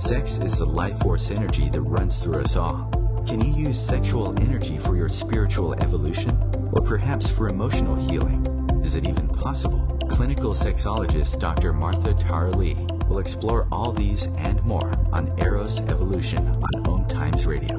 Sex is the life force energy that runs through us all. Can you use sexual energy for your spiritual evolution? Or perhaps for emotional healing? Is it even possible? Clinical sexologist Dr. Martha Tara Lee will explore all these and more on Eros Evolution on Home Times Radio.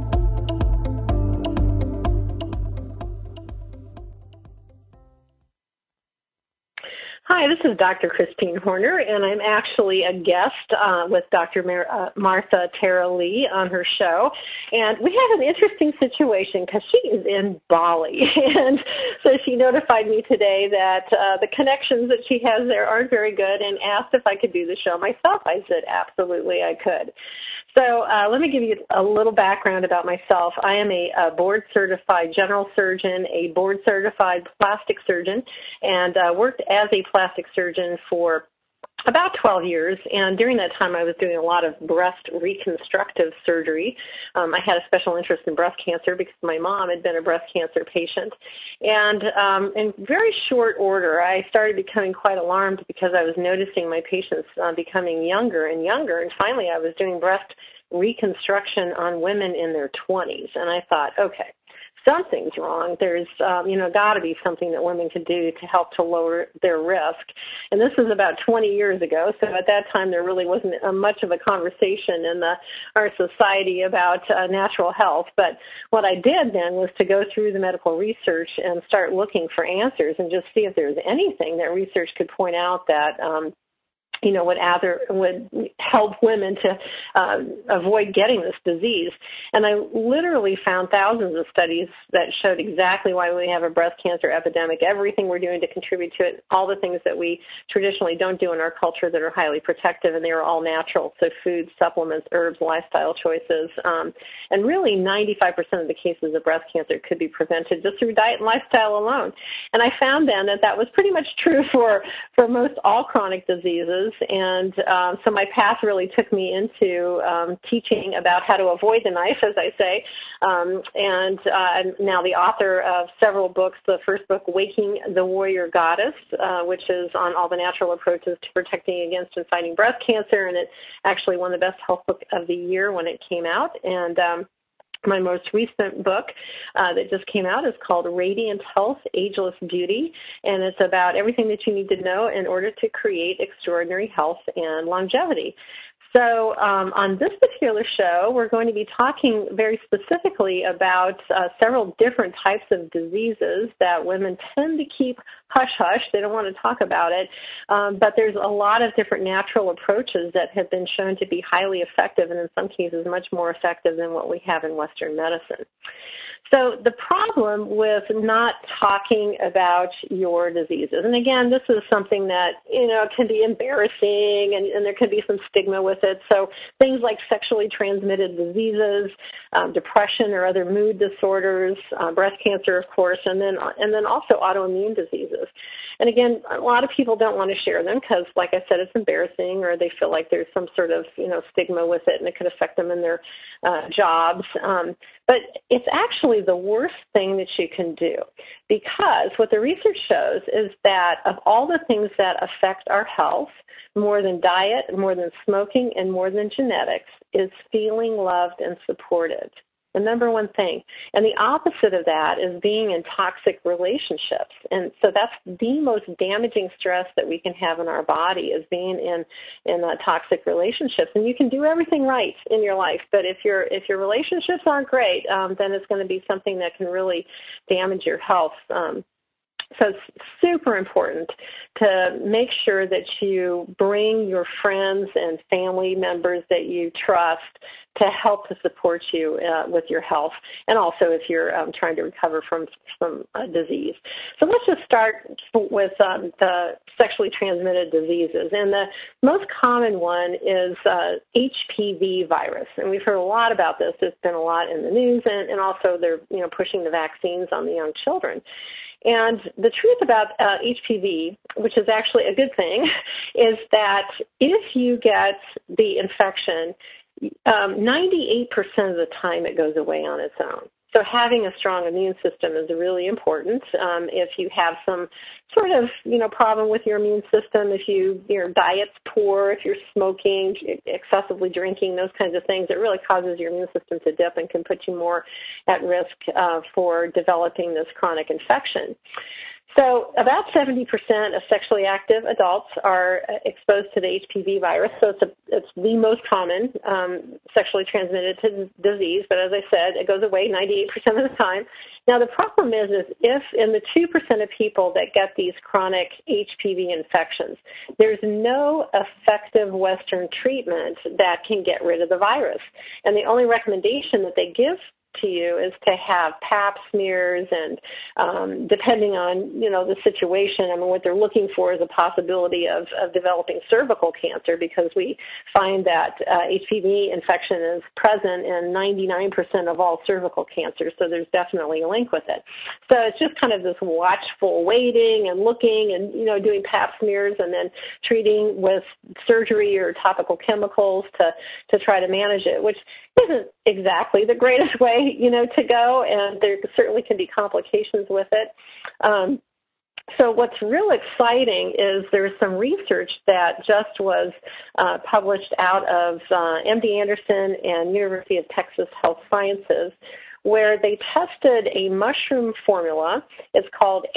Hi, this is Dr. Christine Horner, and I'm actually a guest with Dr. Martha Tara Lee on her show. And we have an interesting situation because she is in Bali. And so she notified me today that the connections that she has there aren't very good and asked if I could do the show myself. I said, absolutely, I could. So let me give you a little background about myself. I am a board-certified general surgeon, a board-certified plastic surgeon, and worked as a plastic surgeon for about 12 years, and during that time I was doing a lot of breast reconstructive surgery. I had a special interest in breast cancer because my mom had been a breast cancer patient. And in very short order, I started becoming quite alarmed because I was noticing my patients becoming younger and younger, and finally I was doing breast reconstruction on women in their 20s. And I thought, okay, something's wrong. There's, got to be something that women can do to help to lower their risk. And this was about 20 years ago, so at that time there really wasn't much of a conversation in our society about natural health. But what I did then was to go through the medical research and start looking for answers and just see if there's anything that research could point out that would help women to avoid getting this disease. And I literally found thousands of studies that showed exactly why we have a breast cancer epidemic, everything we're doing to contribute to it, all the things that we traditionally don't do in our culture that are highly protective, and they are all natural, so food, supplements, herbs, lifestyle choices. And really 95% of the cases of breast cancer could be prevented just through diet and lifestyle alone. And I found then that was pretty much true for most all chronic diseases. And so my path really took me into teaching about how to avoid the knife, as I say. And I'm now the author of several books. The first book, Waking the Warrior Goddess, which is on all the natural approaches to protecting against and fighting breast cancer. And it actually won the best health book of the year when it came out. And my most recent book that just came out is called Radiant Health, Ageless Beauty, and it's about everything that you need to know in order to create extraordinary health and longevity. So on this particular show, we're going to be talking very specifically about several different types of diseases that women tend to keep hush-hush. They don't want to talk about it, but there's a lot of different natural approaches that have been shown to be highly effective and in some cases much more effective than what we have in Western medicine. So the problem with not talking about your diseases, and again, this is something that, can be embarrassing and there can be some stigma with it. So things like sexually transmitted diseases, depression or other mood disorders, breast cancer, of course, and then also autoimmune diseases. And again, a lot of people don't want to share them because, like I said, it's embarrassing or they feel like there's some sort of, stigma with it and it could affect them in their jobs. But it's actually the worst thing that you can do because what the research shows is that of all the things that affect our health, more than diet, more than smoking, and more than genetics, is feeling loved and supported. The number one thing. And the opposite of that is being in toxic relationships. And so that's the most damaging stress that we can have in our body is being in toxic relationships. And you can do everything right in your life, but if your relationships aren't great, then it's going to be something that can really damage your health. So it's super important to make sure that you bring your friends and family members that you trust to help to support you with your health, and also if you're trying to recover from a disease. So let's just start with the sexually transmitted diseases. And the most common one is HPV virus. And we've heard a lot about this. There's been a lot in the news, and also they're pushing the vaccines on the young children. And the truth about HPV, which is actually a good thing, is that if you get the infection, 98% of the time it goes away on its own. So having a strong immune system is really important. If you have some sort of, problem with your immune system, if your diet's poor, if you're smoking, excessively drinking, those kinds of things, it really causes your immune system to dip and can put you more at risk for developing this chronic infection. So about 70% of sexually active adults are exposed to the HPV virus, so it's the most common sexually transmitted disease, but as I said, it goes away 98% of the time. Now, the problem is if in the 2% of people that get these chronic HPV infections, there's no effective Western treatment that can get rid of the virus. And the only recommendation that they give to you is to have pap smears and depending on, the situation, what they're looking for is a possibility of developing cervical cancer because we find that HPV infection is present in 99% of all cervical cancers, so there's definitely a link with it. So it's just kind of this watchful waiting and looking and, doing pap smears and then treating with surgery or topical chemicals to try to manage it, which isn't exactly the greatest way, to go, and there certainly can be complications with it. So what's real exciting is there's some research that just was published out of MD Anderson and University of Texas Health Sciences, where they tested a mushroom formula. It's called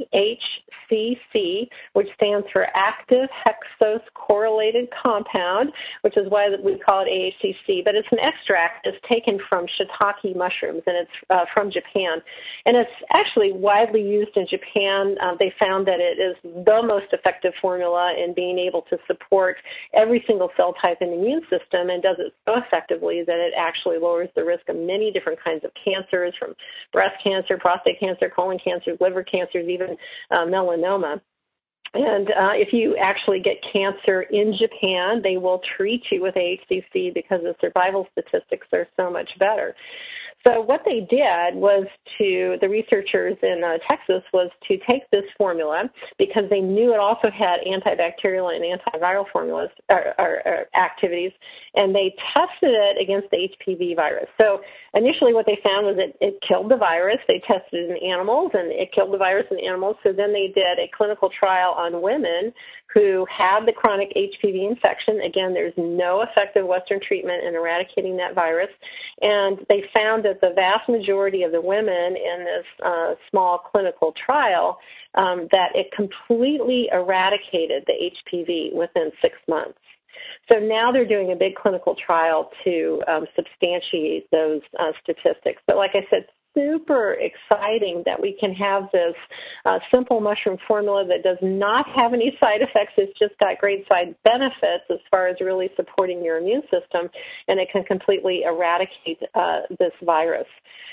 AHCC, which stands for Active Hexose Correlated Compound, which is why we call it AHCC. But it's an extract that's taken from shiitake mushrooms, and it's from Japan. And it's actually widely used in Japan. They found that it is the most effective formula in being able to support every single cell type in the immune system and does it so effectively that it actually lowers the risk of many different kinds of cancers, from breast cancer, prostate cancer, colon cancer, liver cancers, even melanoma. And if you actually get cancer in Japan, they will treat you with AHCC because the survival statistics are so much better. So what they did was the researchers in Texas was to take this formula because they knew it also had antibacterial and antiviral formulas or activities, and they tested it against the HPV virus. So initially what they found was it killed the virus. They tested it in animals, and it killed the virus in animals. So then they did a clinical trial on women who had the chronic HPV infection. Again, there's no effective Western treatment in eradicating that virus. And they found that the vast majority of the women in this small clinical trial, that it completely eradicated the HPV within 6 months. So now they're doing a big clinical trial to substantiate those statistics. But like I said, super exciting that we can have this simple mushroom formula that does not have any side effects. It's just got great side benefits as far as really supporting your immune system, and it can completely eradicate this virus.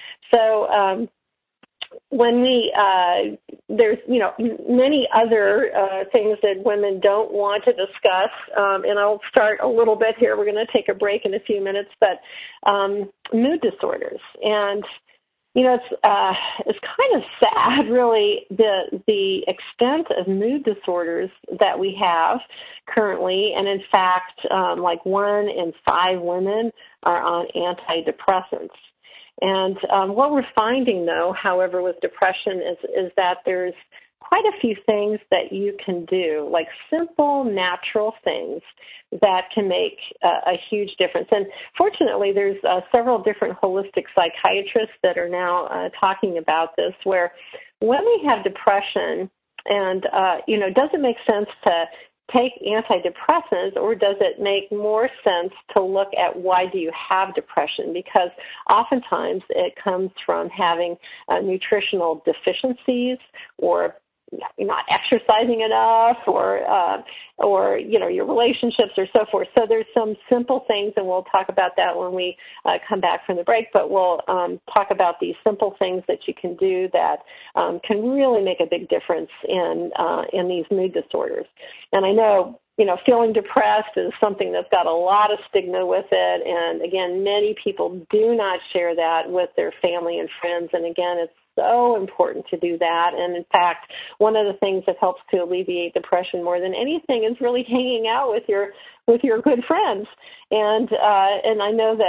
So when there's, many other things that women don't want to discuss, and I'll start a little bit here. We're going to take a break in a few minutes, but mood disorders. And it's kind of sad, really, the extent of mood disorders that we have currently. And in fact, like 1 in 5 women are on antidepressants. And what we're finding, though, however, with depression is that there's quite a few things that you can do, like simple, natural things that can make a huge difference. And fortunately, there's several different holistic psychiatrists that are now talking about this, where when we have depression and, does it make sense to take antidepressants, or does it make more sense to look at why do you have depression? Because oftentimes it comes from having nutritional deficiencies, or not exercising enough, or your relationships or so forth. So there's some simple things, and we'll talk about that when we come back from the break, but we'll talk about these simple things that you can do that can really make a big difference in these mood disorders. And I know, feeling depressed is something that's got a lot of stigma with it, and again, many people do not share that with their family and friends, and again, it's so important to do that. And in fact, one of the things that helps to alleviate depression more than anything is really hanging out with your good friends. And I know that you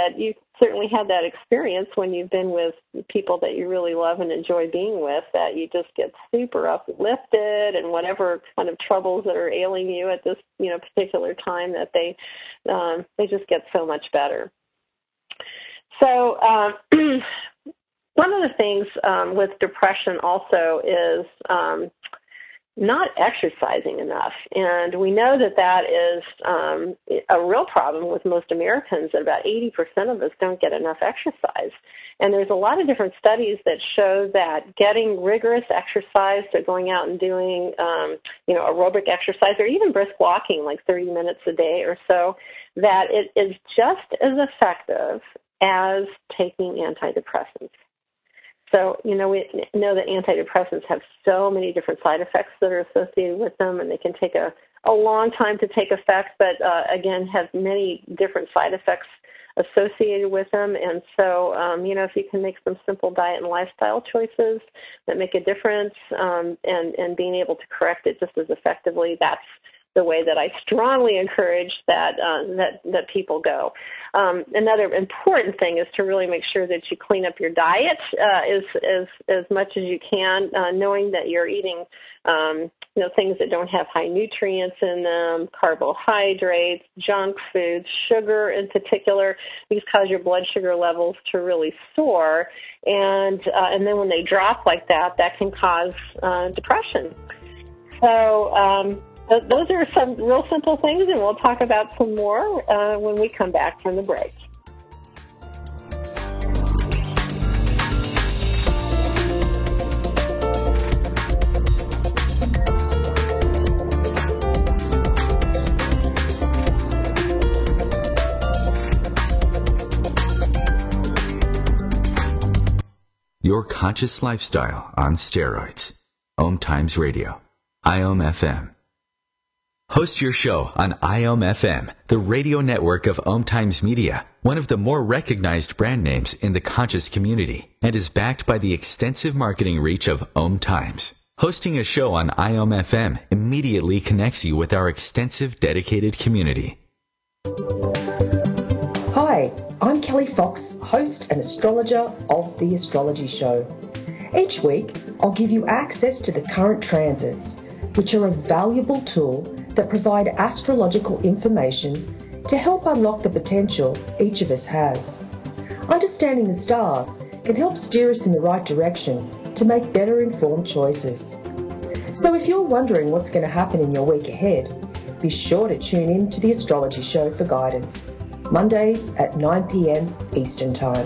certainly had that experience when you've been with people that you really love and enjoy being with, that you just get super uplifted, and whatever kind of troubles that are ailing you at this, particular time, that they just get so much better. So one of the things with depression also is not exercising enough. And we know that is a real problem with most Americans, that about 80% of us don't get enough exercise. And there's a lot of different studies that show that getting rigorous exercise, so going out and doing, aerobic exercise, or even brisk walking, like 30 minutes a day or so, that it is just as effective as taking antidepressants. So, we know that antidepressants have so many different side effects that are associated with them, and they can take a long time to take effect, but again, have many different side effects associated with them. And so, if you can make some simple diet and lifestyle choices that make a difference, and being able to correct it just as effectively, that's the way that I strongly encourage that people go. Another important thing is to really make sure that you clean up your diet as much as you can, knowing that you're eating things that don't have high nutrients in them, carbohydrates, junk foods, sugar in particular. These cause your blood sugar levels to really soar, and then when they drop like that, that can cause depression. So those are some real simple things, and we'll talk about some more when we come back from the break. Your conscious lifestyle on steroids. Om Times Radio. IOM FM. Host your show on IOM FM, the radio network of Om Times Media, one of the more recognized brand names in the conscious community, and is backed by the extensive marketing reach of Om Times. Hosting a show on IOM FM immediately connects you with our extensive dedicated community. Hi, I'm Kelly Fox, host and astrologer of The Astrology Show. Each week, I'll give you access to the current transits, which are a valuable tool that provide astrological information to help unlock the potential each of us has. Understanding the stars can help steer us in the right direction to make better informed choices. So if you're wondering what's going to happen in your week ahead, be sure to tune in to The Astrology Show for guidance, Mondays at 9 p.m. Eastern Time.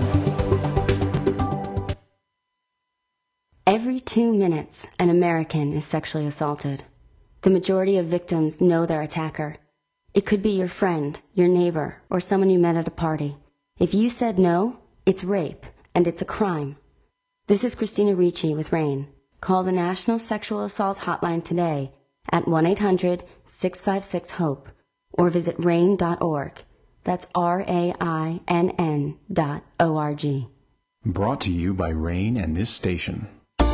Every 2 minutes, an American is sexually assaulted. The majority of victims know their attacker. It could be your friend, your neighbor, or someone you met at a party. If you said no, it's rape, and it's a crime. This is Christina Ricci with RAIN. Call the National Sexual Assault Hotline today at 1-800-656-HOPE or visit RAIN.org. That's RAINN.org. Brought to you by RAIN and this station.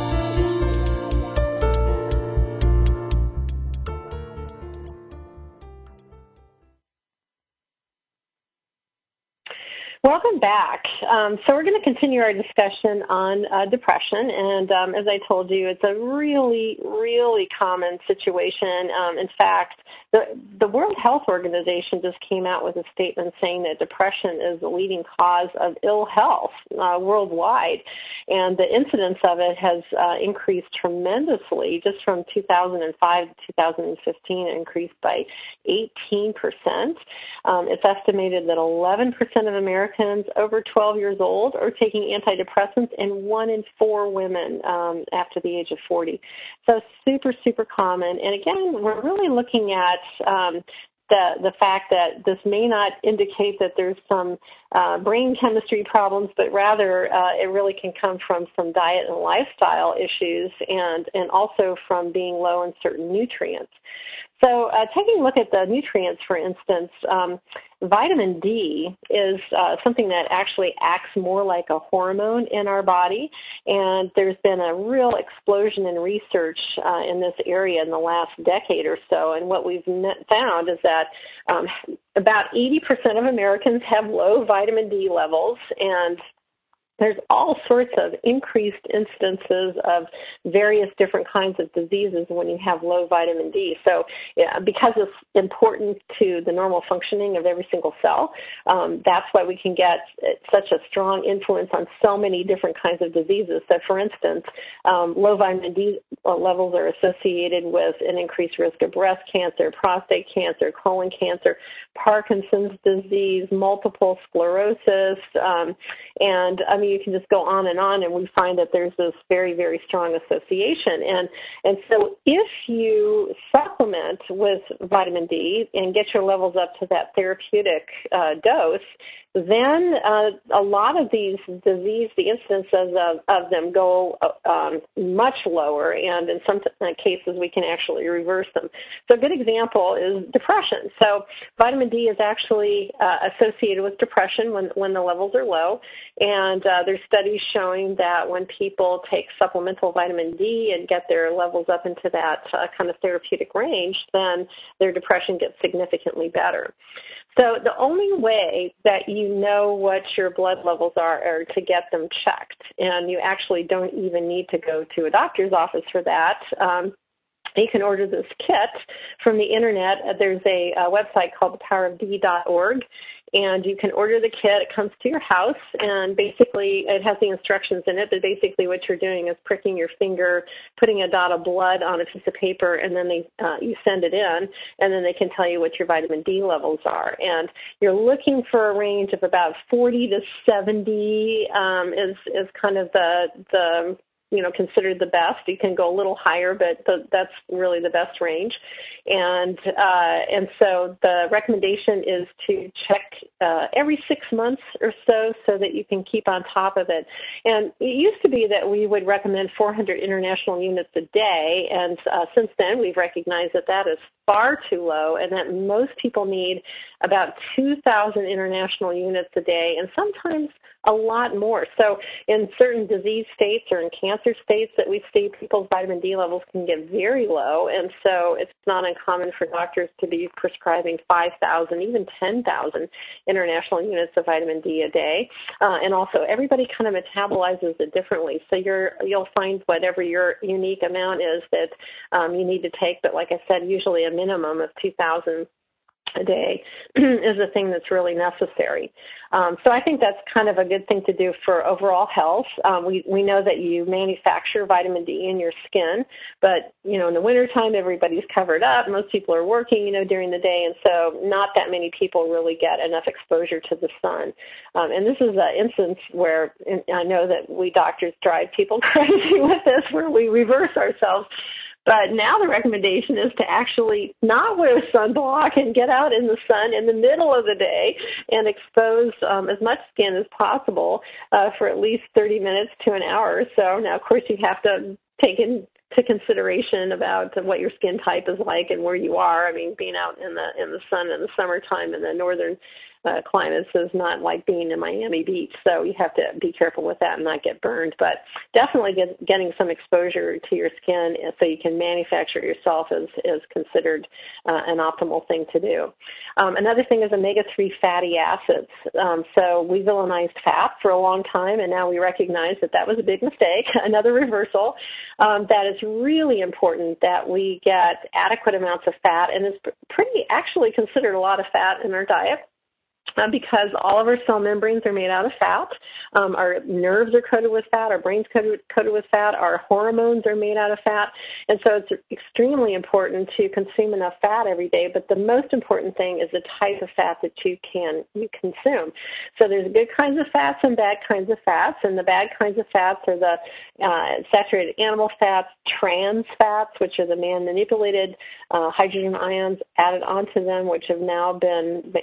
Welcome back. So we're going to continue our discussion on depression, and as I told you, it's a really, really common situation. In fact, the World Health Organization just came out with a statement saying that depression is the leading cause of ill health worldwide, and the incidence of it has increased tremendously. Just from 2005 to 2015, it increased by 18%. It's estimated that 11% of Americans over 12 years old are taking antidepressants, and 1 in 4 women after the age of 40. So super, super common. And again, we're really looking at the fact that this may not indicate that there's some brain chemistry problems, but rather it really can come from some diet and lifestyle issues, and also from being low in certain nutrients. So taking a look at the nutrients, for instance, vitamin D is something that actually acts more like a hormone in our body, and there's been a real explosion in research in this area in the last decade or so, and what we've found is that about 80% of Americans have low vitamin D levels, and there's all sorts of increased instances of various different kinds of diseases when you have low vitamin D. So because it's important to the normal functioning of every single cell, that's why we can get such a strong influence on so many different kinds of diseases. So, for instance, low vitamin D levels are associated with an increased risk of breast cancer, prostate cancer, colon cancer, Parkinson's disease, multiple sclerosis, and you can just go on, and we find that there's this very, very strong association. And so if you supplement with vitamin D and get your levels up to that therapeutic dose, then a lot of these disease, the incidences of them go much lower, and in some cases we can actually reverse them. So a good example is depression. So vitamin D is actually associated with depression when the levels are low, and there's studies showing that when people take supplemental vitamin D and get their levels up into that kind of therapeutic range, then their depression gets significantly better. So the only way that you know what your blood levels are to get them checked, and you actually don't even need to go to a doctor's office for that. You can order this kit from the internet. There's a website called thepowerofd.org, and you can order the kit. It comes to your house, and basically it has the instructions in it, but basically what you're doing is pricking your finger, putting a dot of blood on a piece of paper, and then you send it in, and then they can tell you what your vitamin D levels are. And you're looking for a range of about 40 to 70 is kind of the considered the best. You can go a little higher, but that's really the best range. And so the recommendation is to check every 6 months or so that you can keep on top of it. And it used to be that we would recommend 400 international units a day, and since then we've recognized that is far too low, and that most people need about 2,000 international units a day, and sometimes a lot more. So in certain disease states or in cancer states that we see, people's vitamin D levels can get very low, and so it's not uncommon for doctors to be prescribing 5,000, even 10,000 international units of vitamin D a day. And also everybody kind of metabolizes it differently. So you'll find whatever your unique amount is that you need to take, but like I said, usually a minimum of 2,000 a day is a thing that's really necessary. So I think that's kind of a good thing to do for overall health. We know that you manufacture vitamin D in your skin, but, in the wintertime, everybody's covered up. Most people are working, during the day, and so not that many people really get enough exposure to the sun. And this is an instance where I know that we doctors drive people crazy with this, where we reverse ourselves. But now the recommendation is to actually not wear sunblock and get out in the sun in the middle of the day and expose as much skin as possible for at least 30 minutes to an hour or so. Now, of course, you have to take into consideration about what your skin type is like and where you are. I mean, being out in the sun in the summertime in the northern climates is not like being in Miami Beach, so you have to be careful with that and not get burned. But definitely getting some exposure to your skin so you can manufacture it yourself is considered an optimal thing to do. Another thing is omega-3 fatty acids. So we villainized fat for a long time, and now we recognize that was a big mistake, another reversal. That is really important that we get adequate amounts of fat, and it's pretty actually considered a lot of fat in our diet. Because all of our cell membranes are made out of fat. Our nerves are coated with fat. Our brain's coated with fat. Our hormones are made out of fat. And so it's extremely important to consume enough fat every day. But the most important thing is the type of fat that you consume. So there's good kinds of fats and bad kinds of fats. And the bad kinds of fats are the saturated animal fats, trans fats, which are the man-manipulated hydrogen ions added onto them, which have now been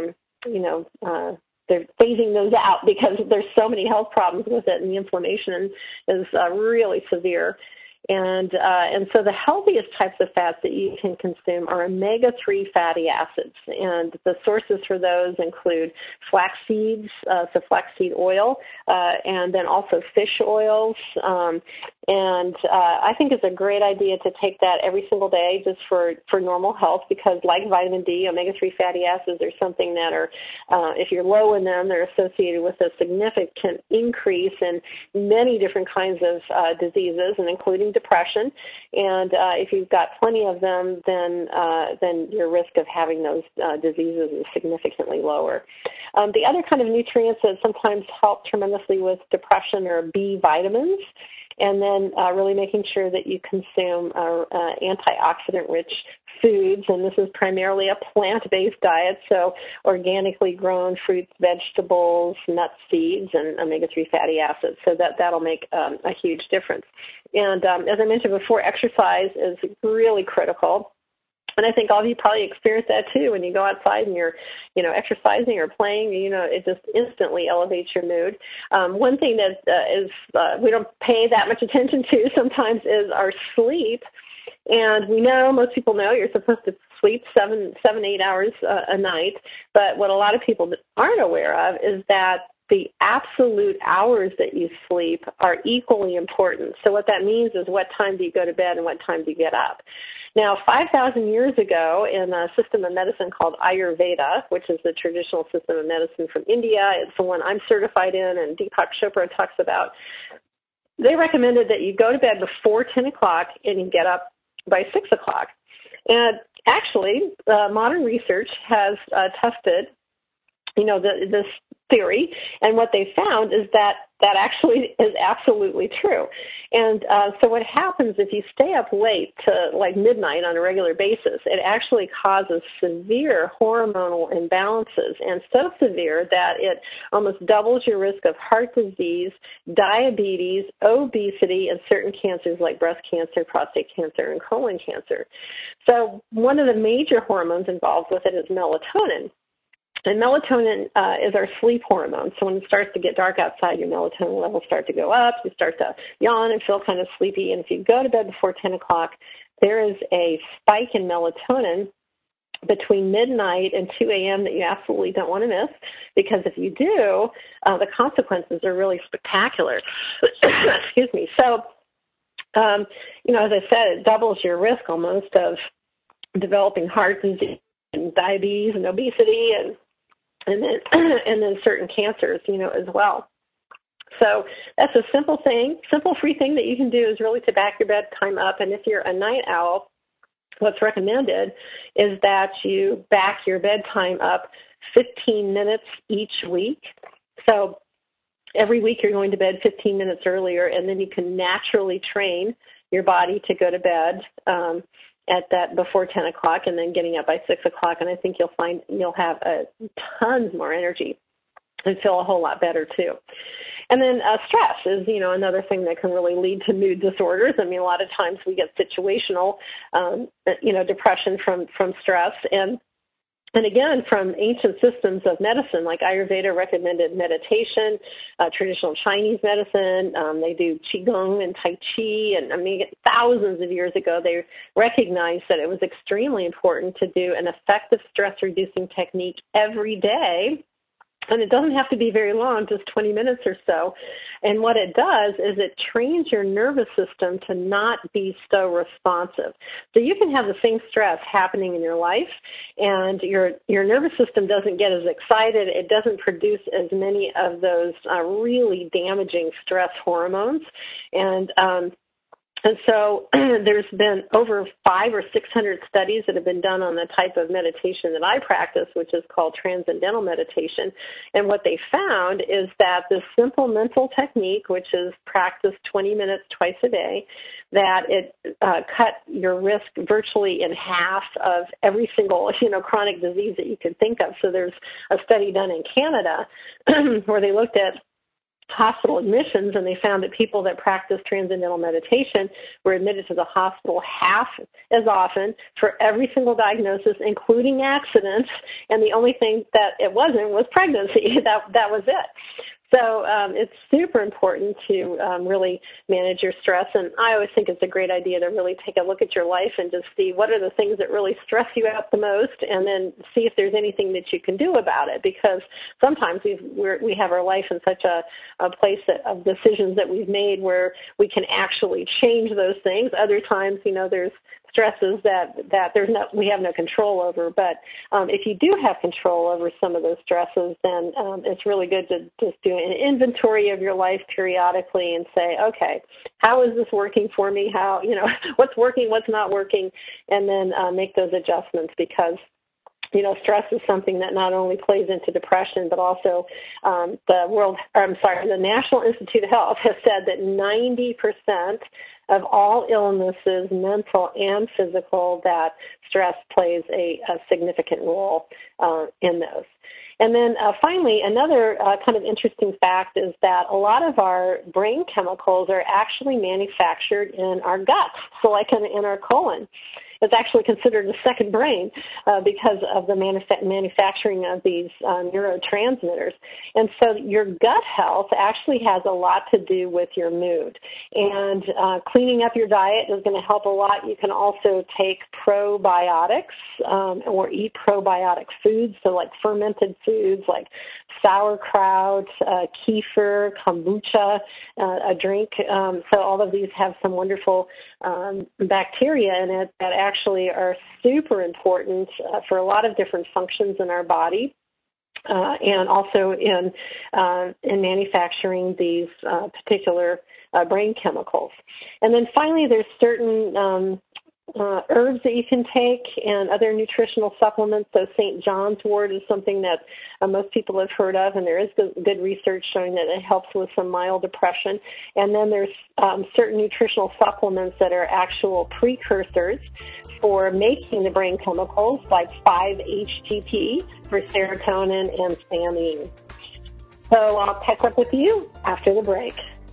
they're phasing those out because there's so many health problems with it, and the inflammation is really severe. And so the healthiest types of fats that you can consume are omega-3 fatty acids. And the sources for those include flax seeds, so flaxseed oil, and then also fish oils, And I think it's a great idea to take that every single day just for normal health, because like vitamin D, omega-3 fatty acids are something that are, if you're low in them, they're associated with a significant increase in many different kinds of diseases, and including depression. And if you've got plenty of them, then your risk of having those diseases is significantly lower. The other kind of nutrients that sometimes help tremendously with depression are B vitamins, and then really making sure that you consume antioxidant-rich foods, and this is primarily a plant-based diet, so organically grown fruits, vegetables, nuts, seeds, and omega-3 fatty acids. So that'll make a huge difference. And as I mentioned before, exercise is really critical. And I think all of you probably experience that too when you go outside and you're, exercising or playing. It just instantly elevates your mood. One thing that we don't pay that much attention to sometimes is our sleep. And we know, most people know, you're supposed to sleep 8 hours a night. But what a lot of people aren't aware of is that the absolute hours that you sleep are equally important. So what that means is, what time do you go to bed and what time do you get up? Now, 5,000 years ago, in a system of medicine called Ayurveda, which is the traditional system of medicine from India, it's the one I'm certified in and Deepak Chopra talks about, they recommended that you go to bed before 10 o'clock and you get up by 6 o'clock. And actually, modern research has tested, this theory, and what they found is that actually is absolutely true. And so what happens if you stay up late to like midnight on a regular basis, it actually causes severe hormonal imbalances, and so severe that it almost doubles your risk of heart disease, diabetes, obesity, and certain cancers like breast cancer, prostate cancer, and colon cancer. So one of the major hormones involved with it is melatonin. And melatonin is our sleep hormone. So when it starts to get dark outside, your melatonin levels start to go up. You start to yawn and feel kind of sleepy. And if you go to bed before 10 o'clock, there is a spike in melatonin between midnight and 2 a.m. that you absolutely don't want to miss, because if you do, the consequences are really spectacular. Excuse me. So, as I said, it doubles your risk almost of developing heart disease and diabetes and obesity and then certain cancers, as well. So that's a simple free thing that you can do is really to back your bedtime up. And if you're a night owl, what's recommended is that you back your bedtime up 15 minutes each week. So every week you're going to bed 15 minutes earlier, and then you can naturally train your body to go to bed at that before 10 o'clock and then getting up by 6 o'clock. And I think you'll find you'll have tons more energy and feel a whole lot better too. And then stress is, another thing that can really lead to mood disorders. I mean, a lot of times we get situational, depression from stress. And again, from ancient systems of medicine, like Ayurveda recommended meditation, traditional Chinese medicine, they do Qigong and Tai Chi, and thousands of years ago, they recognized that it was extremely important to do an effective stress-reducing technique every day. And it doesn't have to be very long, just 20 minutes or so. And what it does is it trains your nervous system to not be so responsive. So you can have the same stress happening in your life, and your nervous system doesn't get as excited. It doesn't produce as many of those really damaging stress hormones. And so there's been over 500 or 600 studies that have been done on the type of meditation that I practice, which is called transcendental meditation. And what they found is that this simple mental technique, which is practiced 20 minutes twice a day, that it cut your risk virtually in half of every single, chronic disease that you could think of. So there's a study done in Canada where they looked at hospital admissions, and they found that people that practiced transcendental meditation were admitted to the hospital half as often for every single diagnosis, including accidents, and the only thing that it wasn't was pregnancy. That was it. So it's super important to really manage your stress, and I always think it's a great idea to really take a look at your life and just see what are the things that really stress you out the most, and then see if there's anything that you can do about it, because sometimes we have our life in such a place of decisions that we've made where we can actually change those things. Other times, there's stresses that we have no control over. But if you do have control over some of those stresses, then it's really good to just do an inventory of your life periodically and say, okay, how is this working for me? How, what's working, what's not working, and then make those adjustments, because stress is something that not only plays into depression, but also the National Institute of Health has said that 90% of all illnesses, mental and physical, that stress plays a significant role in those. And then finally, another kind of interesting fact is that a lot of our brain chemicals are actually manufactured in our guts, so like in our colon. It's actually considered a second brain because of the manufacturing of these neurotransmitters. And so your gut health actually has a lot to do with your mood. And cleaning up your diet is going to help a lot. You can also take probiotics or eat probiotic foods, so like fermented foods like sauerkraut, kefir, kombucha, a drink. So all of these have some wonderful bacteria in it that actually are super important for a lot of different functions in our body, and also in manufacturing these particular brain chemicals. And then finally, there's certain herbs that you can take and other nutritional supplements. So St. John's wort is something that most people have heard of, and there is good research showing that it helps with some mild depression. And then there's certain nutritional supplements that are actual precursors for making the brain chemicals, like 5-HTP for serotonin and theanine. So I'll pick up with you after the break.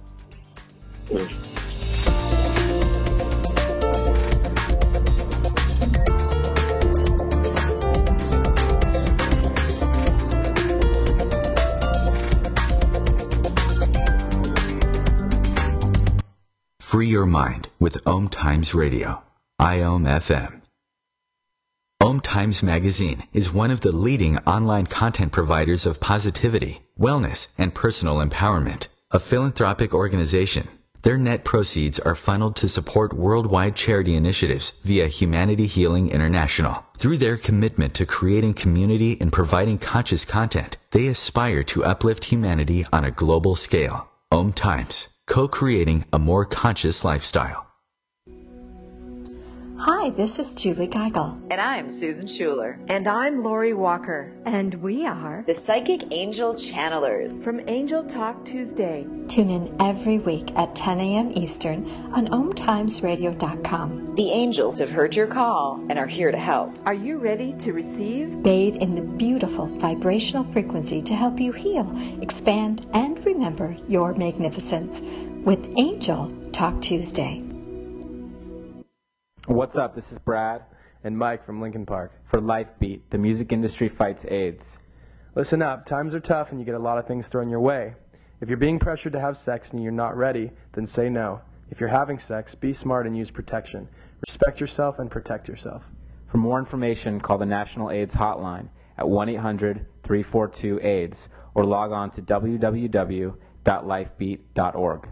Free your mind with Om Times Radio, IOM FM. Om Times Magazine is one of the leading online content providers of positivity, wellness, and personal empowerment. A philanthropic organization, their net proceeds are funneled to support worldwide charity initiatives via Humanity Healing International. Through their commitment to creating community and providing conscious content, they aspire to uplift humanity on a global scale. Om Times, co-creating a more conscious lifestyle. Hi, this is Julie Geigel. And I'm Susan Schuler. And I'm Lori Walker. And we are the Psychic Angel Channelers from Angel Talk Tuesday. Tune in every week at 10 a.m. Eastern on OmTimesRadio.com. The angels have heard your call and are here to help. Are you ready to receive? Bathe in the beautiful vibrational frequency to help you heal, expand, and remember your magnificence with Angel Talk Tuesday. What's up? This is Brad and Mike from Lincoln Park for LifeBeat, the music industry fights AIDS. Listen up. Times are tough and you get a lot of things thrown your way. If you're being pressured to have sex and you're not ready, then say no. If you're having sex, be smart and use protection. Respect yourself and protect yourself. For more information, call the National AIDS Hotline at 1-800-342-AIDS or log on to www.lifebeat.org.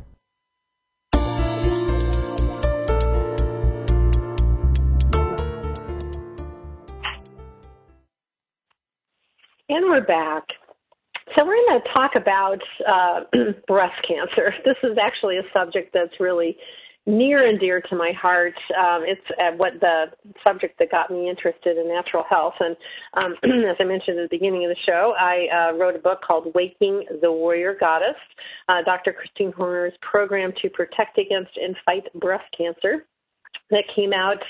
And we're back. So we're going to talk about breast cancer. This is actually a subject that's really near and dear to my heart. It's what the subject that got me interested in natural health. And as I mentioned at the beginning of the show, I wrote a book called Waking the Warrior Goddess, Dr. Christine Horner's program to protect against and fight breast cancer, that came out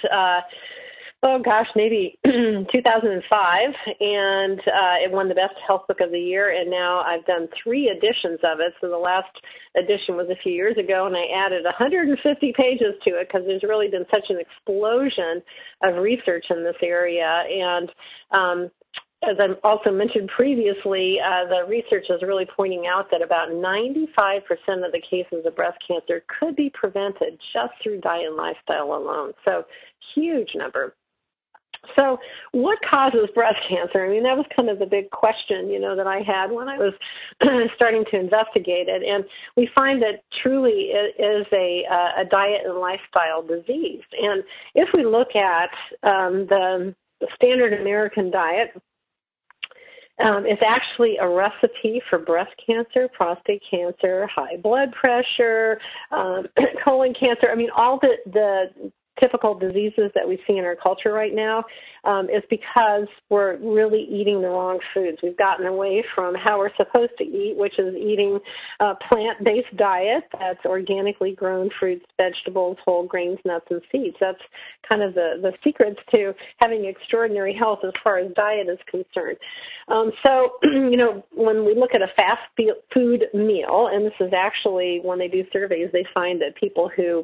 maybe 2005, and it won the Best Health Book of the Year, and now I've done 3 editions of it. So the last edition was a few years ago, and I added 150 pages to it because there's really been such an explosion of research in this area. And as I also mentioned previously, the research is really pointing out that about 95% of the cases of breast cancer could be prevented just through diet and lifestyle alone. So, huge number. So what causes breast cancer? I mean, that was kind of the big question, that I had when I was starting to investigate it. And we find that truly it is a diet and lifestyle disease. And if we look at the standard American diet, it's actually a recipe for breast cancer, prostate cancer, high blood pressure, colon cancer. I mean, all the typical diseases that we see in our culture right now is because we're really eating the wrong foods. We've gotten away from how we're supposed to eat, which is eating a plant-based diet that's organically grown fruits, vegetables, whole grains, nuts, and seeds. That's kind of the secrets to having extraordinary health as far as diet is concerned. So, when we look at a fast food meal, and this is actually, when they do surveys, they find that people who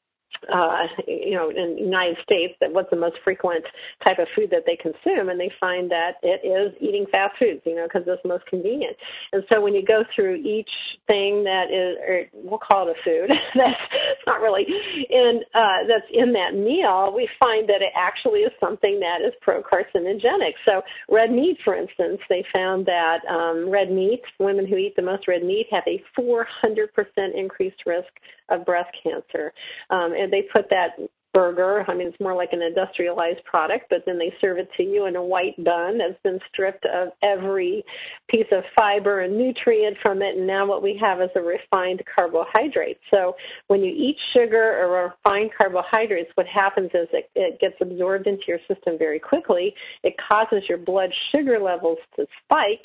in the United States, that what's the most frequent type of food that they consume, and they find that it is eating fast foods, because it's most convenient. And so when you go through each thing that is, or we'll call it a food, that's not really that's in that meal, we find that it actually is something that is pro-carcinogenic. So red meat, for instance, they found that red meat, women who eat the most red meat have a 400% increased risk of breast cancer. And they put that burger, it's more like an industrialized product, but then they serve it to you in a white bun that's been stripped of every piece of fiber and nutrient from it, and now what we have is a refined carbohydrate. So when you eat sugar or refined carbohydrates, what happens is it gets absorbed into your system very quickly. It causes your blood sugar levels to spike,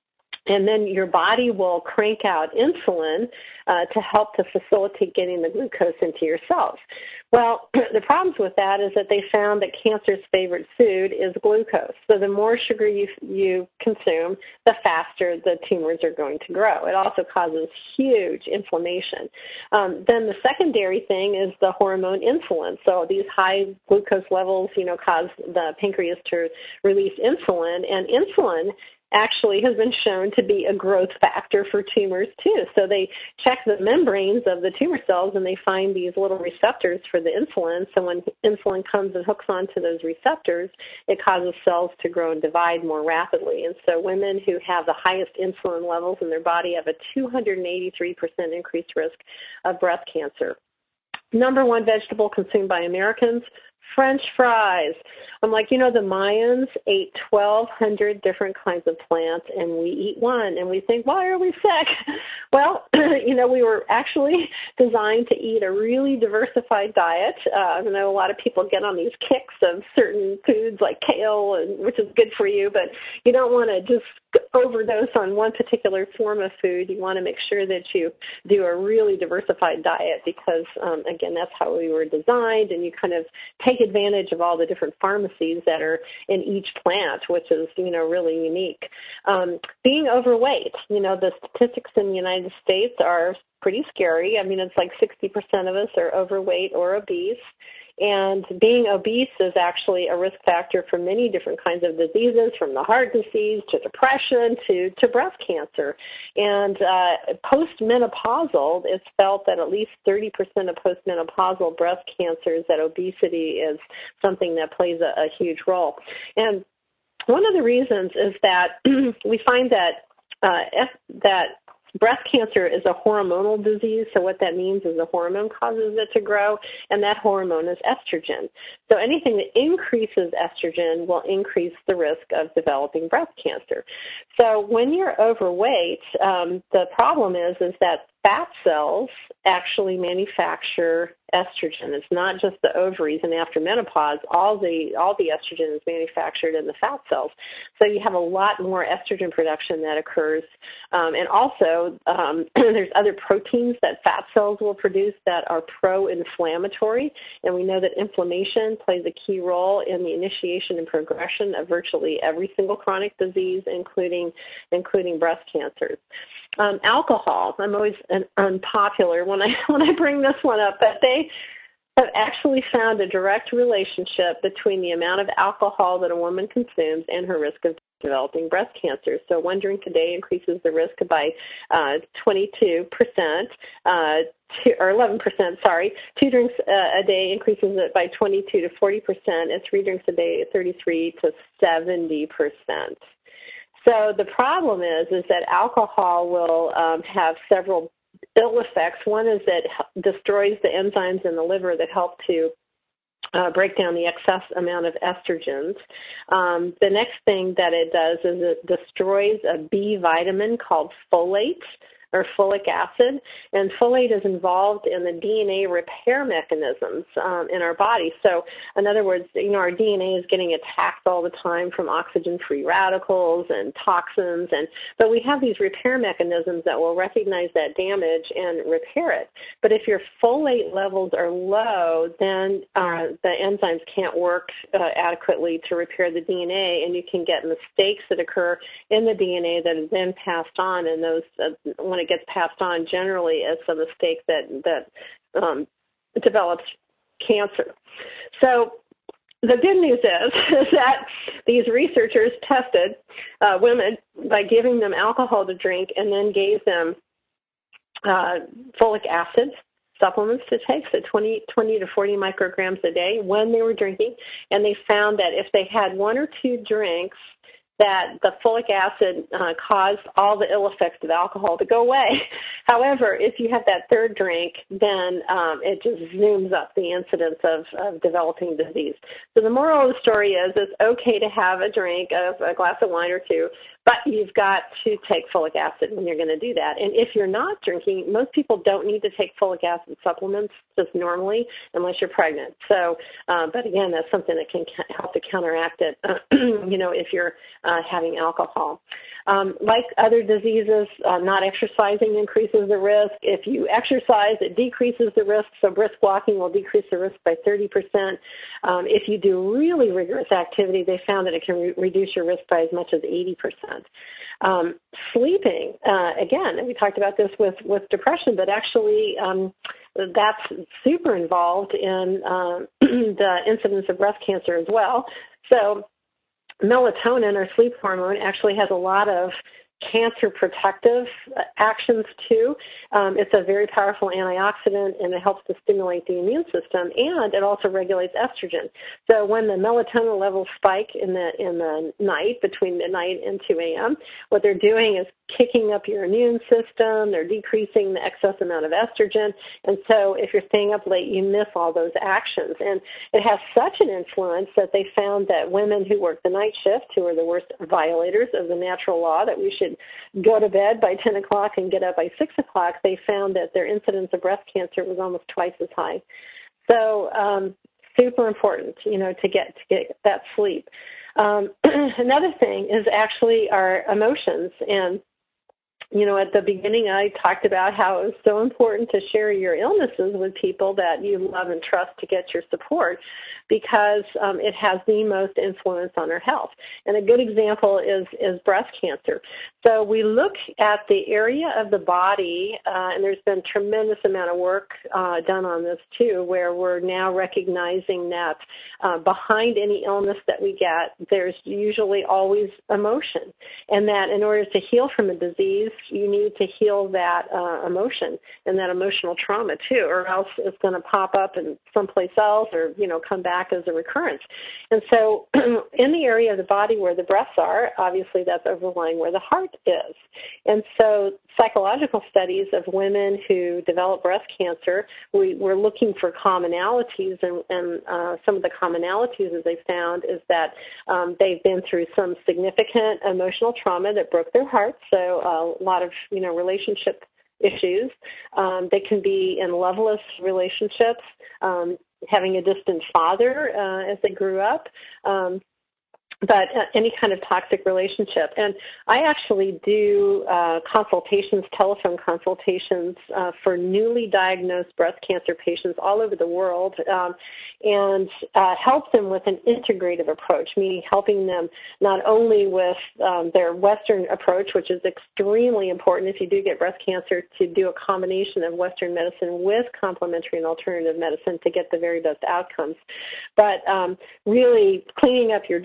and then your body will crank out insulin to help to facilitate getting the glucose into your cells. Well, the problems with that is that they found that cancer's favorite food is glucose. So the more sugar you consume, the faster the tumors are going to grow. It also causes huge inflammation. Then the secondary thing is the hormone insulin. So these high glucose levels, cause the pancreas to release insulin, and insulin actually has been shown to be a growth factor for tumors too. So they check the membranes of the tumor cells and they find these little receptors for the insulin. So when insulin comes and hooks onto those receptors, it causes cells to grow and divide more rapidly. And so women who have the highest insulin levels in their body have a 283% increased risk of breast cancer. Number one vegetable consumed by Americans, French fries. I'm like, the Mayans ate 1,200 different kinds of plants, and we eat one, and we think, why are we sick? Well, we were actually designed to eat a really diversified diet. I know a lot of people get on these kicks of certain foods like kale, which is good for you, but you don't want to just overdose on one particular form of food. You want to make sure that you do a really diversified diet because, again, that's how we were designed, and you kind of take advantage of all the different pharmacies that are in each plant, which is, really unique. Being overweight, the statistics in the United States are pretty scary. It's like 60% of us are overweight or obese. And being obese is actually a risk factor for many different kinds of diseases, from the heart disease to depression to breast cancer. And postmenopausal, it's felt that at least 30% of postmenopausal breast cancers, that obesity is something that plays a huge role. And one of the reasons is that we find that breast cancer is a hormonal disease, so what that means is a hormone causes it to grow, and that hormone is estrogen. So anything that increases estrogen will increase the risk of developing breast cancer. So when you're overweight, the problem is that fat cells actually manufacture estrogen. It's not just the ovaries, and after menopause, all the estrogen is manufactured in the fat cells. So you have a lot more estrogen production that occurs. And also, there's other proteins that fat cells will produce that are pro-inflammatory, and we know that inflammation plays a key role in the initiation and progression of virtually every single chronic disease, including breast cancers. Alcohol, I'm always unpopular when I bring this one up, but they have actually found a direct relationship between the amount of alcohol that a woman consumes and her risk of developing breast cancer. So 1 drink a day increases the risk by 22%, or 11%, sorry. 2 drinks a day increases it by 22 to 40%, and 3 drinks a day 33 to 70%. So the problem is that alcohol will have several ill effects. One is that it destroys the enzymes in the liver that help to break down the excess amount of estrogens. The next thing that it does is it destroys a B vitamin called folate, or folic acid, and folate is involved in the DNA repair mechanisms in our body. So, in other words, our DNA is getting attacked all the time from oxygen-free radicals and toxins, but we have these repair mechanisms that will recognize that damage and repair it. But if your folate levels are low, then the enzymes can't work adequately to repair the DNA, and you can get mistakes that occur in the DNA that is then passed on, and those when it gets passed on, generally it's a mistake that develops cancer. So the good news is that these researchers tested women by giving them alcohol to drink and then gave them folic acid supplements to take, so 20 to 40 micrograms a day when they were drinking, and they found that if they had 1 or 2 drinks, that the folic acid caused all the ill effects of alcohol to go away. However, if you have that 3rd drink, then it just zooms up the incidence of developing disease. So the moral of the story is it's okay to have a drink of a glass of wine or 2, but you've got to take folic acid when you're going to do that. And if you're not drinking, most people don't need to take folic acid supplements just normally unless you're pregnant. So, but again, that's something that can help to counteract it, if you're having alcohol. Like other diseases, not exercising increases the risk. If you exercise, it decreases the risk. So brisk walking will decrease the risk by 30%. If you do really rigorous activity, they found that it can reduce your risk by as much as 80%. Sleeping, again, and we talked about this with depression, but actually that's super involved in the incidence of breast cancer as well. So melatonin, or sleep hormone, actually has a lot of cancer protective actions too. It's a very powerful antioxidant, and it helps to stimulate the immune system, and it also regulates estrogen. So when the melatonin levels spike in the night, between midnight and 2 a.m., what they're doing is kicking up your immune system. They're decreasing the excess amount of estrogen, and so if you're staying up late, you miss all those actions. And it has such an influence that they found that women who work the night shift, who are the worst violators of the natural law that we should go to bed by 10 o'clock and get up by 6 o'clock, they found that their incidence of breast cancer was almost twice as high. So super important, to get that sleep. Another thing is actually our emotions. And at the beginning, I talked about how it was so important to share your illnesses with people that you love and trust to get your support, because it has the most influence on our health. And a good example is breast cancer. So we look at the area of the body, and there's been a tremendous amount of work done on this too, where we're now recognizing that behind any illness that we get, there's usually always emotion, and that in order to heal from a disease, you need to heal that emotion and that emotional trauma too, or else it's going to pop up in someplace else, or come back as a recurrence. And so in the area of the body where the breasts are, obviously that's overlying where the heart is. And so psychological studies of women who develop breast cancer, we're looking for commonalities, and some of the commonalities that they found is that they've been through some significant emotional trauma that broke their heart, so a lot of relationship issues. They can be in loveless relationships, having a distant father as they grew up, but any kind of toxic relationship. And I actually do consultations, telephone consultations for newly diagnosed breast cancer patients all over the world, and help them with an integrative approach, meaning helping them not only with their Western approach, which is extremely important if you do get breast cancer, to do a combination of Western medicine with complementary and alternative medicine to get the very best outcomes, but really cleaning up your diet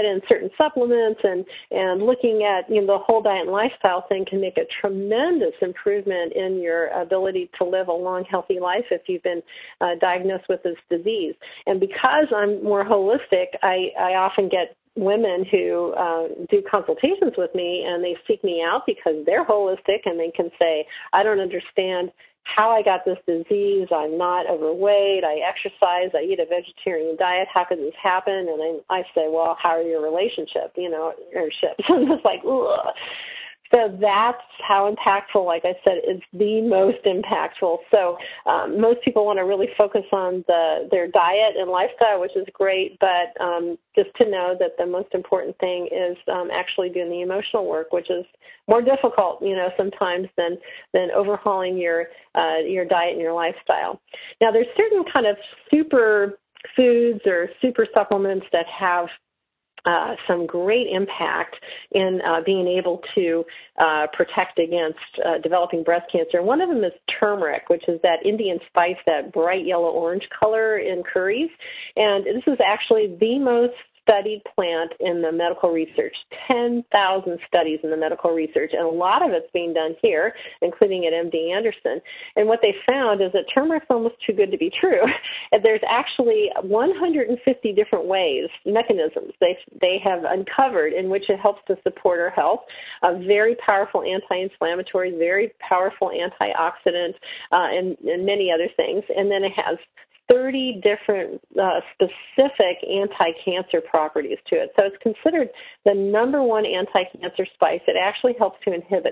in certain supplements and looking at, you know, the whole diet and lifestyle thing can make a tremendous improvement in your ability to live a long, healthy life if you've been diagnosed with this disease. And because I'm more holistic, I often get women who do consultations with me, and they seek me out because they're holistic, and they can say, I don't understand how I got this disease. I'm not overweight. I exercise. I eat a vegetarian diet. How could this happen? And I say, well, how are your relationship, you know, or ships? And it's like, ugh. So that's how impactful, like I said, is the most impactful. So most people want to really focus on their diet and lifestyle, which is great, but just to know that the most important thing is actually doing the emotional work, which is more difficult, you know, sometimes than overhauling your diet and your lifestyle. Now, there's certain kind of super foods or super supplements that have some great impact in being able to protect against developing breast cancer. One of them is turmeric, which is that Indian spice, that bright yellow-orange color in curries. And this is actually the most studied plant in the medical research, 10,000 studies in the medical research, and a lot of it's being done here, including at MD Anderson. And what they found is that turmeric's almost too good to be true. And there's actually 150 different ways, mechanisms they have uncovered in which it helps to support our health. A very powerful anti-inflammatory, very powerful antioxidant, and many other things. And then it has 30 different specific anti-cancer properties to it. So it's considered the number one anti-cancer spice. It actually helps to inhibit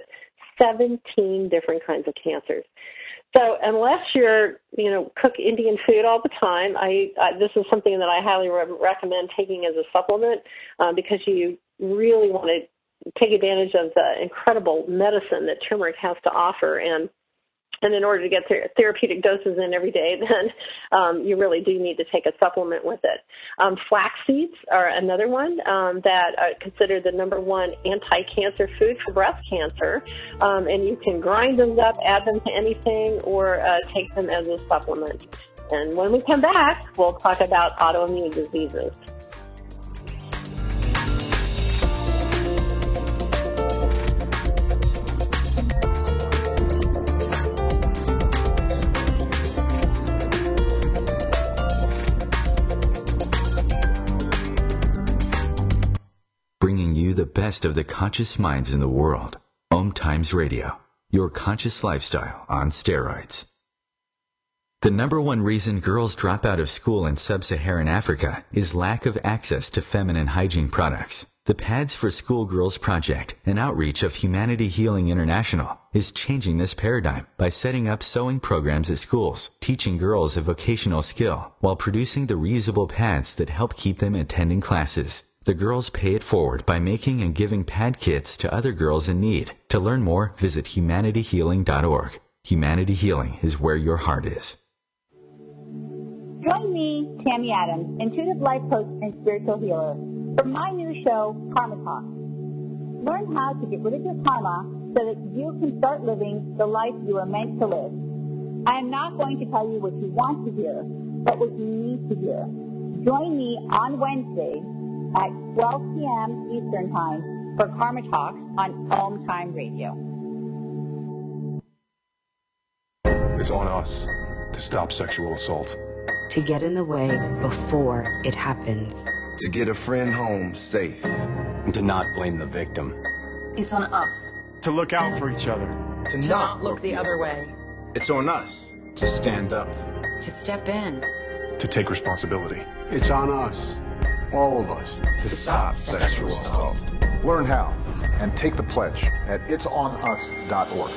17 different kinds of cancers. So unless you're, you know, cook Indian food all the time, this is something that I highly recommend taking as a supplement because you really want to take advantage of the incredible medicine that turmeric has to offer. And in order to get therapeutic doses in every day, then you really do need to take a supplement with it. Flax seeds are another one that are considered the number one anti-cancer food for breast cancer. And you can grind them up, add them to anything, or take them as a supplement. And when we come back, we'll talk about autoimmune diseases. Bringing you the best of the conscious minds in the world. Om Times Radio, your conscious lifestyle on steroids. The number one reason girls drop out of school in sub-Saharan Africa is lack of access to feminine hygiene products. The Pads for Schoolgirls Project, an outreach of Humanity Healing International, is changing this paradigm by setting up sewing programs at schools, teaching girls a vocational skill, while producing the reusable pads that help keep them attending classes. The girls pay it forward by making and giving pad kits to other girls in need. To learn more, visit humanityhealing.org. Humanity Healing is where your heart is. Join me, Tammy Adams, intuitive life coach and spiritual healer, for my new show, Karma Talk. Learn how to get rid of your karma so that you can start living the life you are meant to live. I am not going to tell you what you want to hear, but what you need to hear. Join me on Wednesday at 12 p.m. Eastern Time for Karma Talks on Om Time Radio. It's on us to stop sexual assault. To get in the way before it happens. To get a friend home safe. And to not blame the victim. It's on us. To look out for each other. To not look the other way. It's on us to stand up. To step in. To take responsibility. It's on us, all of us, to stop sexual assault. Learn how and take the pledge at itsonus.org.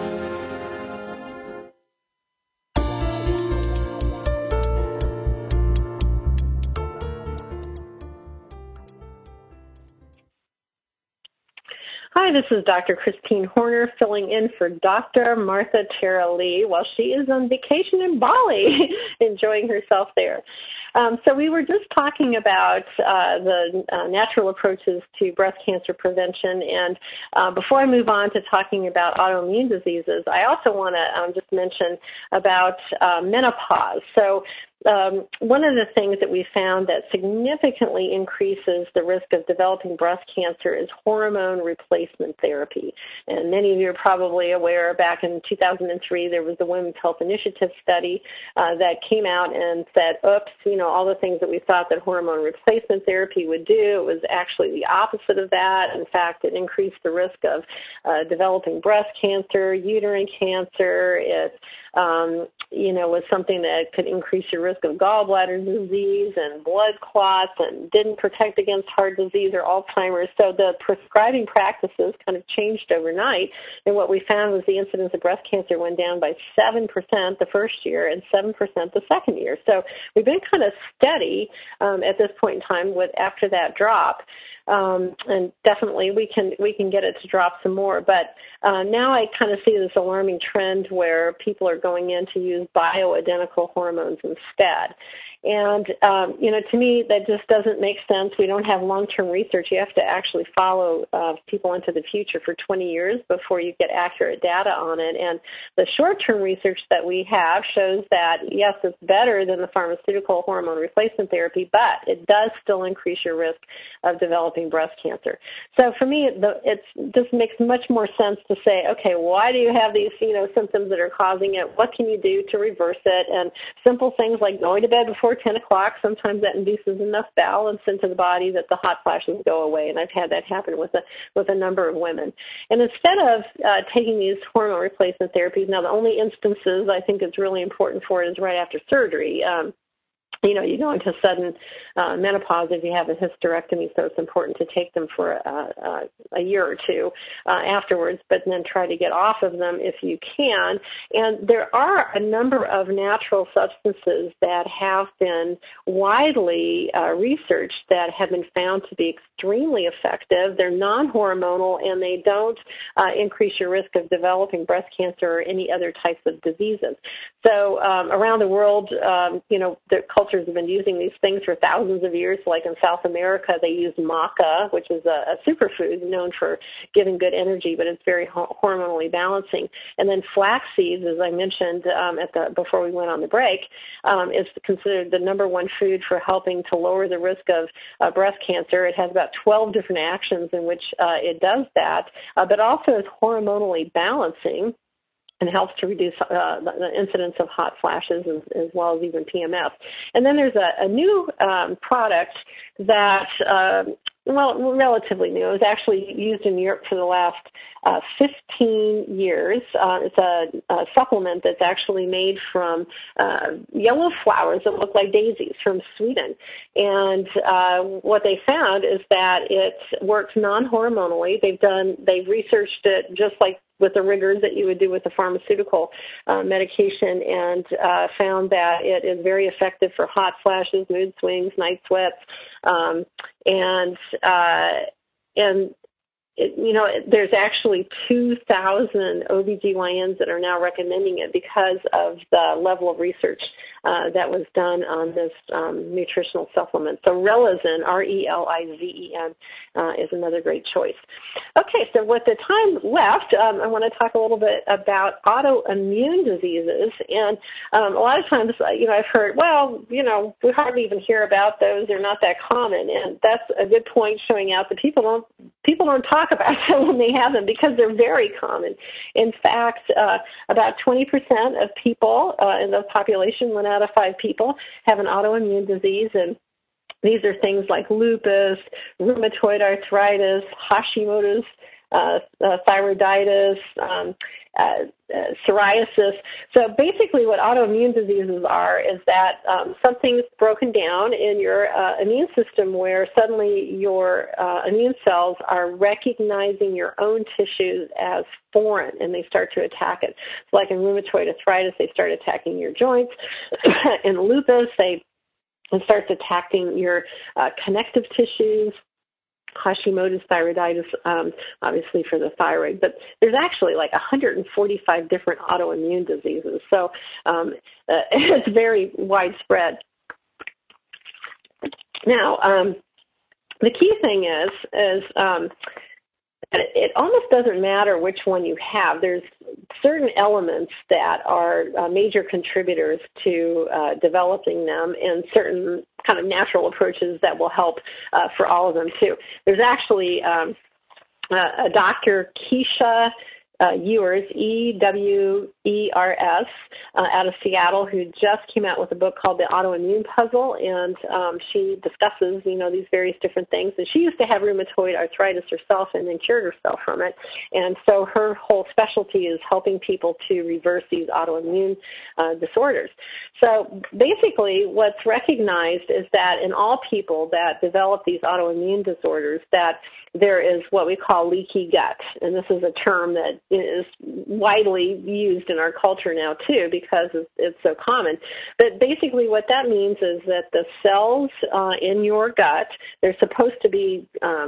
Hi, this is Dr. Christine Horner filling in for Dr. Martha Tara Lee while she is on vacation in Bali, enjoying herself there. So we were just talking about the natural approaches to breast cancer prevention, and before I move on to talking about autoimmune diseases, I also want to just mention about menopause. So one of the things that we found that significantly increases the risk of developing breast cancer is hormone replacement therapy. And many of you are probably aware back in 2003 there was the Women's Health Initiative study that came out and said, oops, all the things that we thought that hormone replacement therapy would do, it was actually the opposite of that. In fact, it increased the risk of developing breast cancer, uterine cancer. It was something that could increase your risk of gallbladder disease and blood clots, and didn't protect against heart disease or Alzheimer's. So the prescribing practices kind of changed overnight, and what we found was the incidence of breast cancer went down by 7% the first year and 7% the second year. So we've been kind of steady at this point in time after that drop. And definitely we can get it to drop some more. But now I kind of see this alarming trend where people are going in to use bioidentical hormones instead. And, to me, that just doesn't make sense. We don't have long-term research. You have to actually follow people into the future for 20 years before you get accurate data on it. And the short-term research that we have shows that, yes, it's better than the pharmaceutical hormone replacement therapy, but it does still increase your risk of developing breast cancer. So for me, it just makes much more sense to say, okay, why do you have these, symptoms that are causing it? What can you do to reverse it? And simple things like going to bed before 10 o'clock, sometimes that induces enough balance into the body that the hot flashes go away, and I've had that happen with a number of women. And instead of taking these hormone replacement therapies, now the only instances I think it's really important for it is right after surgery. You go into sudden menopause if you have a hysterectomy, so it's important to take them for a year or two afterwards, but then try to get off of them if you can. And there are a number of natural substances that have been widely researched that have been found to be extremely effective. They're non-hormonal, and they don't increase your risk of developing breast cancer or any other types of diseases. So around the world, the cultures have been using these things for thousands of years. Like in South America, they use maca, which is a superfood known for giving good energy, but it's very hormonally balancing. And then flax seeds, as I mentioned before we went on the break, is considered the number one food for helping to lower the risk of breast cancer. It has about 12 different actions in which it does that, but also is hormonally balancing and helps to reduce the incidence of hot flashes as well as even PMS. And then there's a new product that, relatively new. It was actually used in Europe for the last 15 years. It's a supplement that's actually made from yellow flowers that look like daisies from Sweden. And what they found is that it works non-hormonally. They've researched it just like with the rigors that you would do with a pharmaceutical medication, and found that it is very effective for hot flashes, mood swings, night sweats, there's actually 2,000 OBGYNs that are now recommending it because of the level of research that was done on this nutritional supplement. So Relizen, Relizen, is another great choice. Okay, so with the time left, I want to talk a little bit about autoimmune diseases. And a lot of times, I've heard, we hardly even hear about those. They're not that common. And that's a good point, showing out that people don't talk about them when they have them, because they're very common. In fact, about 20% of people in the population, 1 out of 5 people, have an autoimmune disease, and these are things like lupus, rheumatoid arthritis, Hashimoto's thyroiditis, psoriasis. So basically what autoimmune diseases are is that something's broken down in your immune system, where suddenly your immune cells are recognizing your own tissues as foreign, and they start to attack it. So like in rheumatoid arthritis, they start attacking your joints. In lupus, it starts attacking your connective tissues. Hashimoto's thyroiditis, obviously for the thyroid, but there's actually like 145 different autoimmune diseases, so it's very widespread. Now, the key thing is it almost doesn't matter which one you have. There's certain elements that are major contributors to developing them, and certain kind of natural approaches that will help for all of them too. There's actually a Dr. Keisha Ewers, Ewers, out of Seattle, who just came out with a book called The Autoimmune Puzzle, and she discusses, these various different things. And she used to have rheumatoid arthritis herself and then cured herself from it. And so her whole specialty is helping people to reverse these autoimmune disorders. So basically what's recognized is that in all people that develop these autoimmune disorders, that there is what we call leaky gut. And this is a term that is widely used in our culture now too, because it's so common. But basically what that means is that the cells in your gut, they're supposed to be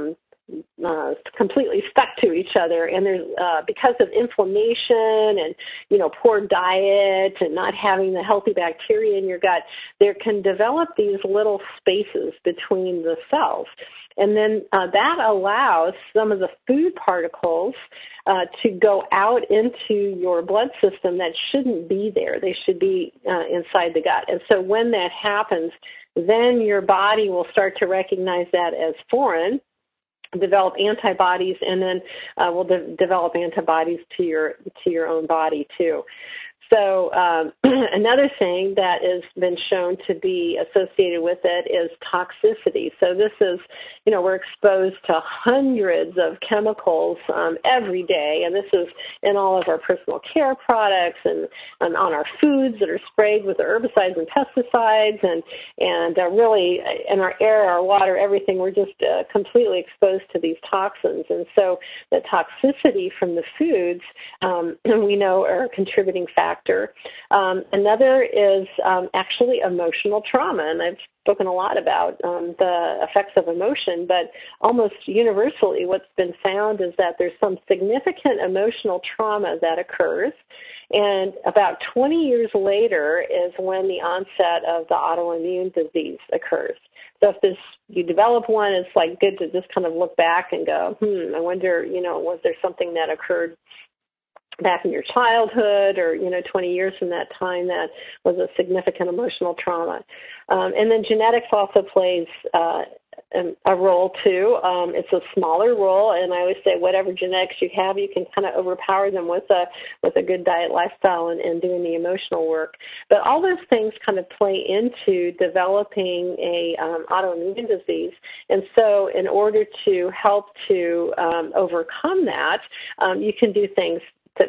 completely stuck to each other, and there's because of inflammation and poor diet and not having the healthy bacteria in your gut, there can develop these little spaces between the cells. And then that allows some of the food particles to go out into your blood system that shouldn't be there. They should be inside the gut. And so when that happens, then your body will start to recognize that as foreign, develop antibodies, and then will develop antibodies to your own body too. So another thing that has been shown to be associated with it is toxicity. So this is, we're exposed to hundreds of chemicals every day, and this is in all of our personal care products and on our foods that are sprayed with herbicides and pesticides, and really in our air, our water, everything. We're just completely exposed to these toxins. And so the toxicity from the foods, we know, are a contributing factor. Another is actually emotional trauma, and I've spoken a lot about the effects of emotion, but almost universally what's been found is that there's some significant emotional trauma that occurs, and about 20 years later is when the onset of the autoimmune disease occurs. So if you develop one, it's like good to just kind of look back and go, I wonder, was there something that occurred back in your childhood or, 20 years from that time that was a significant emotional trauma. And then genetics also plays a role too. It's a smaller role, and I always say whatever genetics you have, you can kind of overpower them with a good diet, lifestyle, and doing the emotional work. But all those things kind of play into developing a autoimmune disease. And so in order to help to overcome that, you can do things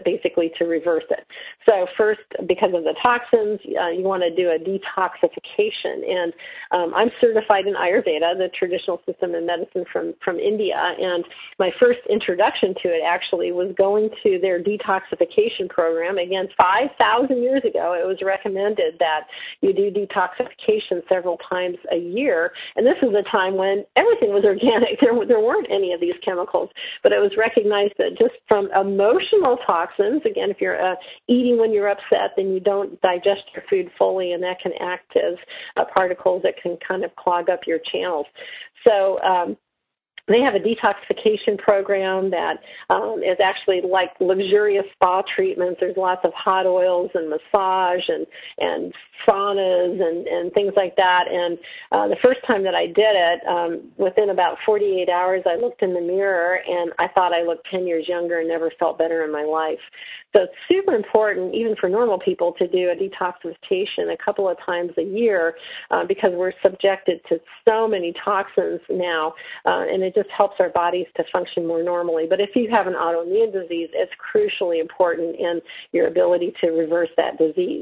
to reverse it. So first, because of the toxins, you want to do a detoxification. And I'm certified in Ayurveda, the traditional system in medicine from India. And my first introduction to it actually was going to their detoxification program. Again, 5,000 years ago, it was recommended that you do detoxification several times a year. And this is a time when everything was organic. There weren't any of these chemicals. But it was recognized that just from emotional toxins, again, if you're eating when you're upset, then you don't digest your food fully, and that can act as particles that can kind of clog up your channels. So they have a detoxification program that is actually like luxurious spa treatments. There's lots of hot oils and massage and saunas and things like that. And the first time that I did it, within about 48 hours, I looked in the mirror and I thought I looked 10 years younger and never felt better in my life. So it's super important, even for normal people, to do a detoxification a couple of times a year because we're subjected to so many toxins now, and it just helps our bodies to function more normally. But if you have an autoimmune disease, it's crucially important in your ability to reverse that disease.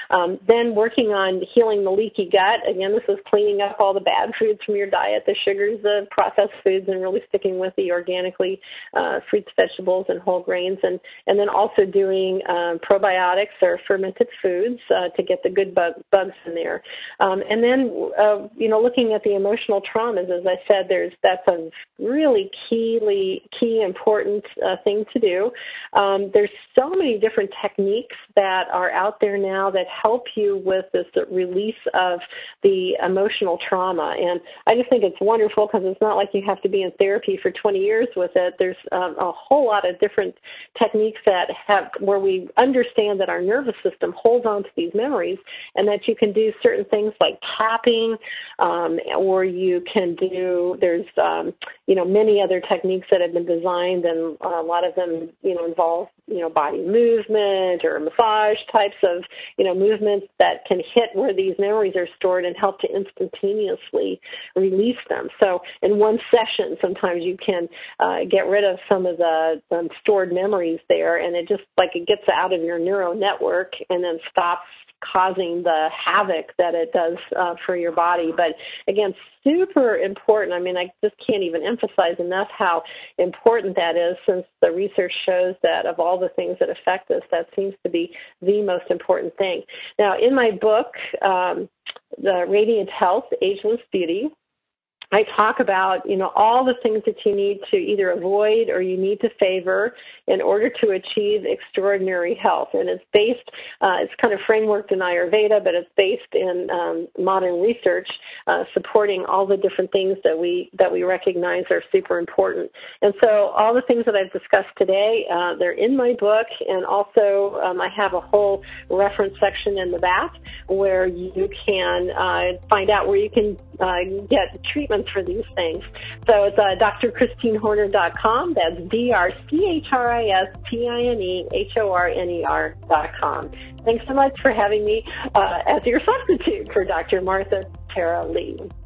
Then working on healing the leaky gut. Again, this is cleaning up all the bad foods from your diet, the sugars, the processed foods, and really sticking with the organically fruits, vegetables, and whole grains. And then also doing probiotics or fermented foods to get the good bugs in there. And then, looking at the emotional traumas, as I said, that's a really key important thing to do. There's so many different techniques that are out there now that help you with this release of the emotional trauma. And I just think it's wonderful because it's not like you have to be in therapy for 20 years with it. There's a whole lot of different techniques that where we understand that our nervous system holds on to these memories, and that you can do certain things like tapping, or you can do, there's, many other techniques that have been designed, and a lot of them, involve, body movement or massage types of, movements that can hit where these memories are stored and help to instantaneously release them. So in one session, sometimes you can get rid of some of the stored memories there, and it just it gets out of your neural network and then stops causing the havoc that it does for your body. But again, super important. I mean, I just can't even emphasize enough how important that is, since the research shows that of all the things that affect us, that seems to be the most important thing. Now, in my book, The Radiant Health, Ageless Beauty, I talk about, all the things that you need to either avoid or you need to favor in order to achieve extraordinary health. And it's based, it's kind of frameworked in Ayurveda, but it's based in modern research supporting all the different things that we recognize are super important. And so all the things that I've discussed today, they're in my book, and also I have a whole reference section in the back where you can find out where you can get treatments for these things. So it's drchristinehorner.com. That's drchristinehorner.com. Thanks so much for having me as your substitute for Dr. Martha Tara Lee.